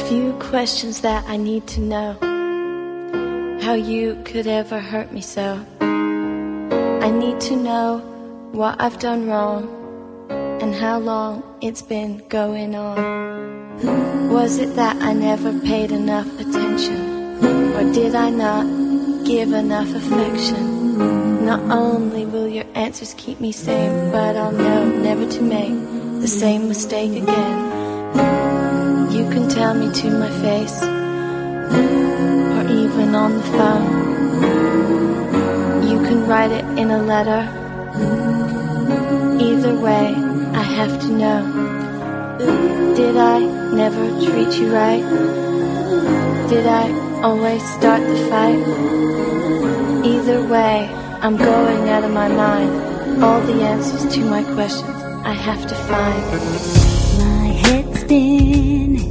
few questions that I need to know. How you could ever hurt me so. I need to know what I've done wrong and how long it's been going on. Was it that I never paid enough attention, or did I not give enough affection? Not only will your answers keep me sane, but I'll know never to make the same mistake again. You can tell me to my face, or even on the phone. You can write it in a letter. Either way, I have to know. Did I never treat you right? Did I always start the fight? Either way, I'm going out of my mind. All the answers to my questions I have to find. My head's spinning.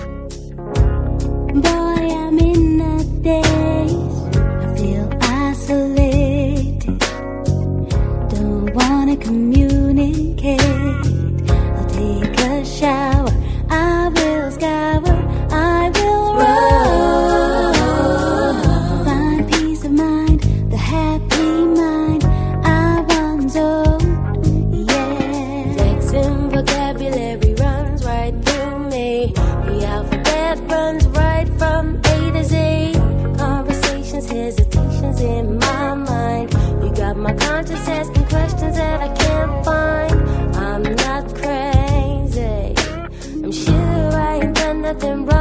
Boy, I'm in a daze. I feel isolated. Don't wanna communicate. I'll take a shower. I will scour. I will run. Find peace of mind, the happy mind I once owned. Yeah. Flexing vocabulary runs right through me. The alphabet runs right from A to Z. Conversations, hesitations in my mind. You got my conscience asking questions that I can't find. I'm not crazy. I'm sure I ain't done nothing wrong.